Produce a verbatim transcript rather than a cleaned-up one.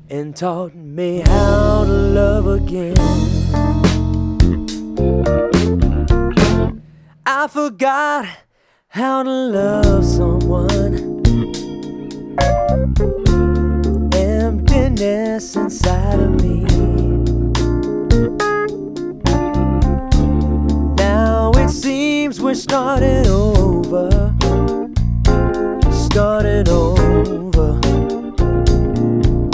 and taught me how to love again. I forgot how to love someone. Emptiness inside of me. Now it seems we're starting over.